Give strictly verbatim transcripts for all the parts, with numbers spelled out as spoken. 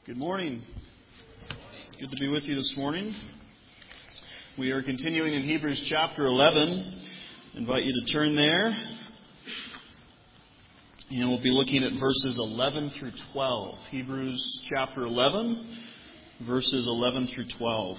Good morning. It's good to be with you this morning. We are continuing in Hebrews chapter eleven. I invite you to turn there. And we'll be looking at verses eleven through twelve. Hebrews chapter eleven, verses eleven through twelve.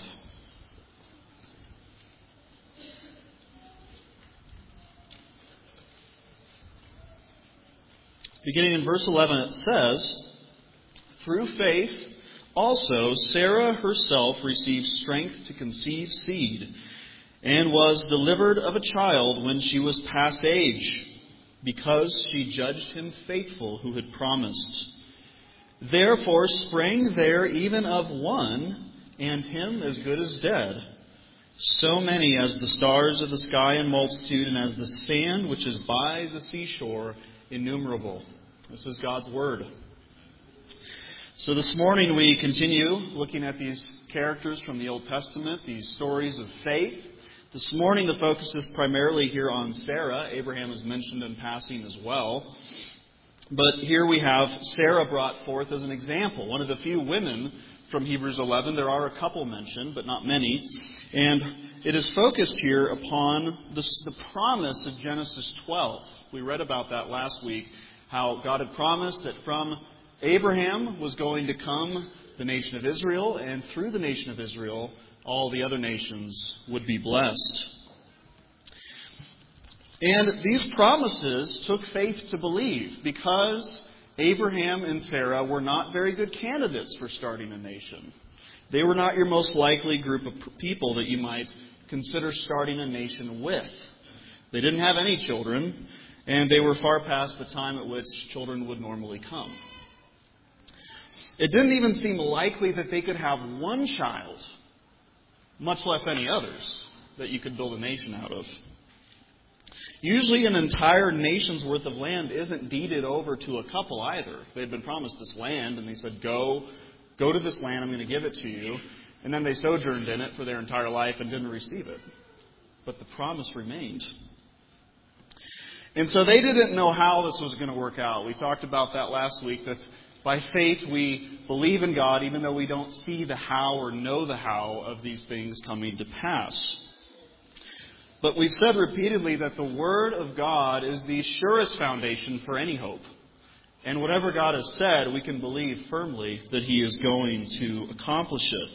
Beginning in verse eleven, it says, "Through faith also Sarah herself received strength to conceive seed, and was delivered of a child when she was past age, because she judged him faithful who had promised. Therefore sprang there even of one, and him as good as dead, so many as the stars of the sky in multitude, and as the sand which is by the seashore innumerable." This is God's Word. So this morning we continue looking at these characters from the Old Testament, these stories of faith. This morning the focus is primarily here on Sarah. Abraham is mentioned in passing as well. But here we have Sarah brought forth as an example. One of the few women from Hebrews eleven. There are a couple mentioned, but not many. And it is focused here upon the, the promise of Genesis twelve. We read about that last week, how God had promised that from Abraham was going to come the nation of Israel, and through the nation of Israel, all the other nations would be blessed. And these promises took faith to believe, because Abraham and Sarah were not very good candidates for starting a nation. They were not your most likely group of people that you might consider starting a nation with. They didn't have any children, and they were far past the time at which children would normally come. It didn't even seem likely that they could have one child, much less any others, that you could build a nation out of. Usually an entire nation's worth of land isn't deeded over to a couple either. They'd been promised this land, and they said, go, go to this land, I'm going to give it to you. And then they sojourned in it for their entire life and didn't receive it. But the promise remained. And so they didn't know how this was going to work out. We talked about that last week, that by faith we believe in God even though we don't see the how or know the how of these things coming to pass. But we've said repeatedly that the Word of God is the surest foundation for any hope. And whatever God has said, we can believe firmly that He is going to accomplish it.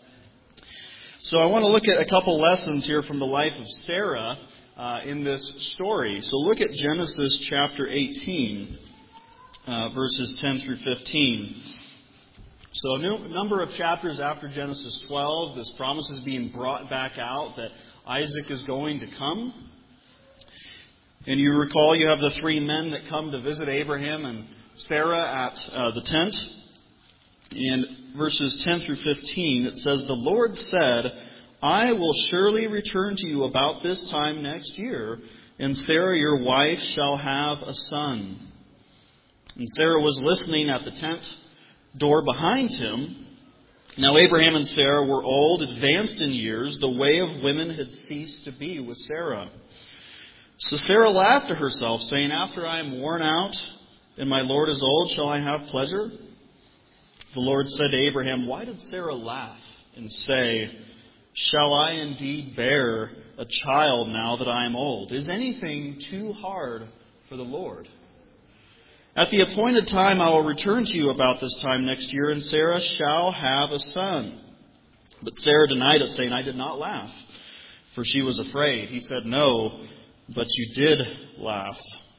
So I want to look at a couple lessons here from the life of Sarah uh, in this story. So look at Genesis chapter eighteen. Uh, verses ten through fifteen. So a new, number of chapters after Genesis twelve, this promise is being brought back out that Isaac is going to come. And you recall you have the three men that come to visit Abraham and Sarah at uh, the tent. In verses ten through fifteen, it says, "The Lord said, I will surely return to you about this time next year, and Sarah your wife shall have a son." And Sarah was listening at the tent door behind him. Now Abraham and Sarah were old, advanced in years. The way of women had ceased to be with Sarah. So Sarah laughed to herself, saying, "After I am worn out and my Lord is old, shall I have pleasure?" The Lord said to Abraham, "Why did Sarah laugh and say, 'Shall I indeed bear a child now that I am old? Is anything too hard for the Lord?' At the appointed time I will return to you about this time next year, and Sarah shall have a son." But Sarah denied it, saying, "I did not laugh," for she was afraid. He said, "No, but you did laugh."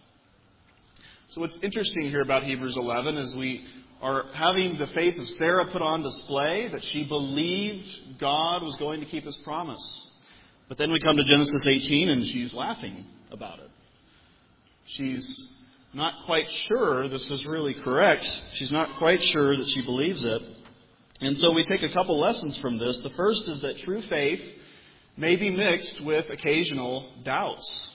So what's interesting here about Hebrews eleven is we are having the faith of Sarah put on display, that she believed God was going to keep His promise. But then we come to Genesis eighteen, and she's laughing about it. She's not quite sure this is really correct. She's not quite sure that she believes it. And so we take a couple lessons from this. The first is that true faith may be mixed with occasional doubts.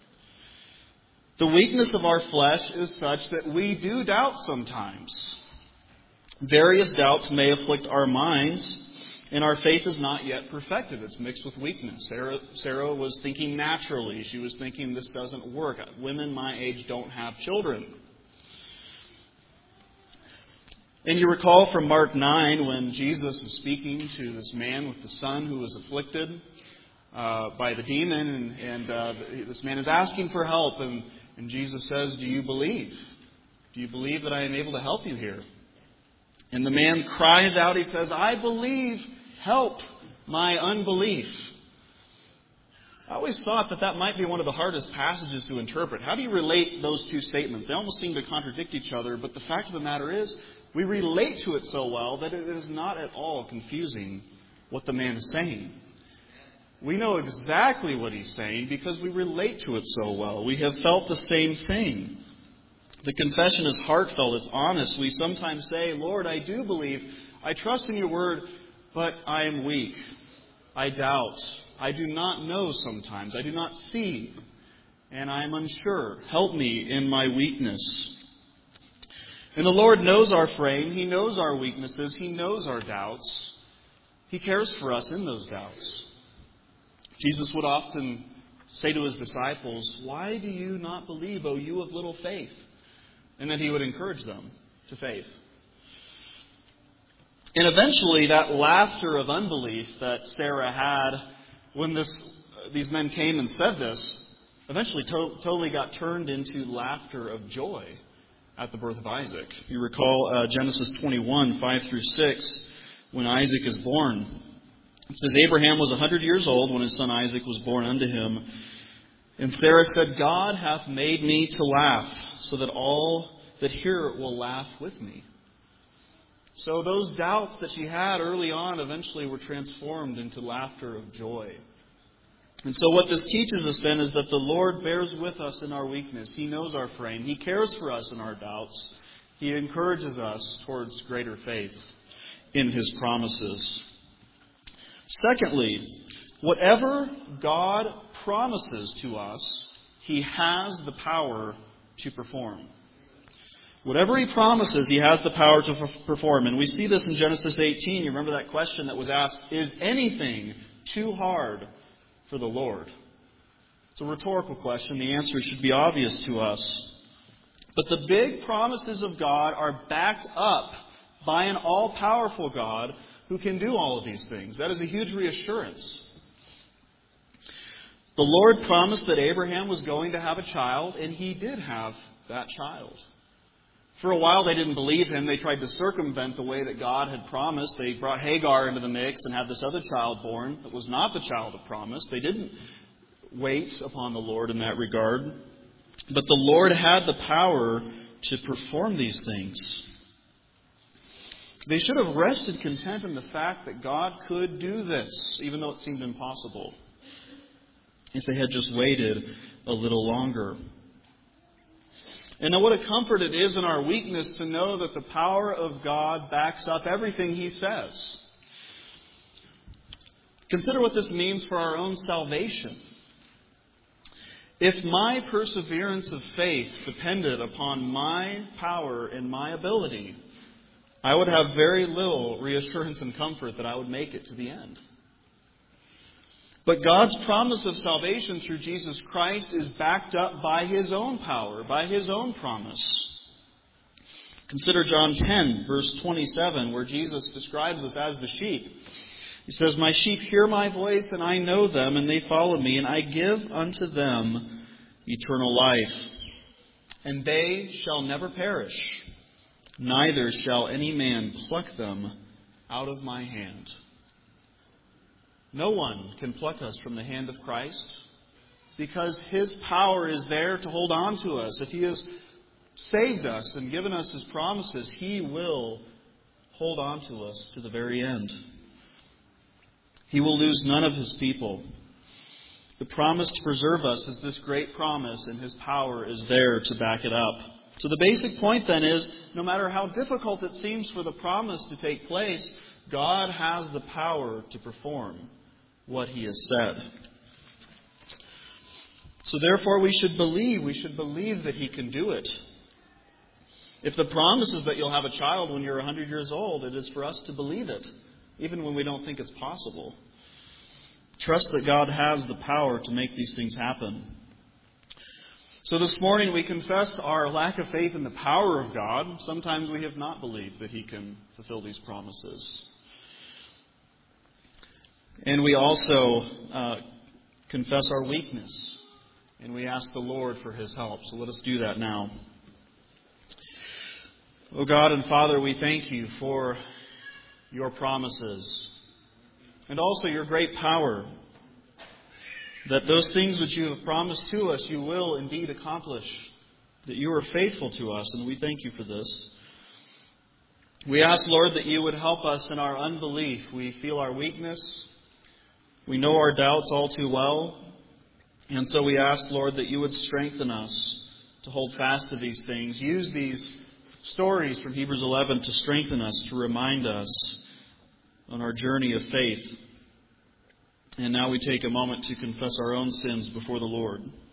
The weakness of our flesh is such that we do doubt sometimes. Various doubts may afflict our minds, and our faith is not yet perfected. It's mixed with weakness. Sarah, Sarah was thinking naturally. She was thinking, this doesn't work. Women my age don't have children. And you recall from Mark nine when Jesus is speaking to this man with the son who was afflicted uh, by the demon, and, and uh, this man is asking for help, and, and Jesus says, "Do you believe? Do you believe that I am able to help you here?" And the man cries out, he says, "I believe, help my unbelief." I always thought that that might be one of the hardest passages to interpret. How do you relate those two statements? They almost seem to contradict each other, but the fact of the matter is, we relate to it so well that it is not at all confusing what the man is saying. We know exactly what he's saying because we relate to it so well. We have felt the same thing. The confession is heartfelt, it's honest. We sometimes say, "Lord, I do believe, I trust in your word, but I am weak. I doubt. I do not know sometimes. I do not see, and I am unsure. Help me in my weakness." And the Lord knows our frame. He knows our weaknesses. He knows our doubts. He cares for us in those doubts. Jesus would often say to his disciples, "Why do you not believe, O you of little faith?" And then he would encourage them to faith. And eventually that laughter of unbelief that Sarah had when this, these men came and said this, eventually to- totally got turned into laughter of joy at the birth of Isaac. You recall uh, Genesis twenty-one, five through six, when Isaac is born. It says, "Abraham was a hundred years old when his son Isaac was born unto him. And Sarah said, God hath made me to laugh, so that all that hear it will laugh with me." So those doubts that she had early on eventually were transformed into laughter of joy. And so what this teaches us then is that the Lord bears with us in our weakness. He knows our frame. He cares for us in our doubts. He encourages us towards greater faith in His promises. Secondly, whatever God promises to us, He has the power to perform. Whatever He promises, He has the power to perform. And we see this in Genesis eighteen. You remember that question that was asked, is anything too hard for the Lord? It's a rhetorical question. The answer should be obvious to us. But the big promises of God are backed up by an all-powerful God who can do all of these things. That is a huge reassurance. The Lord promised that Abraham was going to have a child, and he did have that child. For a while, they didn't believe him. They tried to circumvent the way that God had promised. They brought Hagar into the mix and had this other child born that was not the child of promise. They didn't wait upon the Lord in that regard. But the Lord had the power to perform these things. They should have rested content in the fact that God could do this, even though it seemed impossible, if they had just waited a little longer. And what a comfort it is in our weakness to know that the power of God backs up everything He says. Consider what this means for our own salvation. If my perseverance of faith depended upon my power and my ability, I would have very little reassurance and comfort that I would make it to the end. But God's promise of salvation through Jesus Christ is backed up by His own power, by His own promise. Consider John ten, verse twenty-seven, where Jesus describes us as the sheep. He says, "My sheep hear my voice, and I know them, and they follow me, and I give unto them eternal life. And they shall never perish, neither shall any man pluck them out of my hand." No one can pluck us from the hand of Christ because His power is there to hold on to us. If He has saved us and given us His promises, He will hold on to us to the very end. He will lose none of His people. The promise to preserve us is this great promise, and His power is there to back it up. So the basic point then is, no matter how difficult it seems for the promise to take place, God has the power to perform what He has said. So therefore we should believe. We should believe that He can do it. If the promise is that you'll have a child when you're one hundred years old, it is for us to believe it, even when we don't think it's possible. Trust that God has the power to make these things happen. So this morning we confess our lack of faith in the power of God. Sometimes we have not believed that He can fulfill these promises. And we also uh, confess our weakness. And we ask the Lord for His help. So let us do that now. O God and Father, we thank You for Your promises. And also Your great power. That those things which You have promised to us, You will indeed accomplish. That You are faithful to us, and we thank You for this. We ask, Lord, that You would help us in our unbelief. We feel our weakness. We know our doubts all too well. And so we ask, Lord, that You would strengthen us to hold fast to these things. Use these stories from Hebrews eleven to strengthen us, to remind us on our journey of faith. And now we take a moment to confess our own sins before the Lord.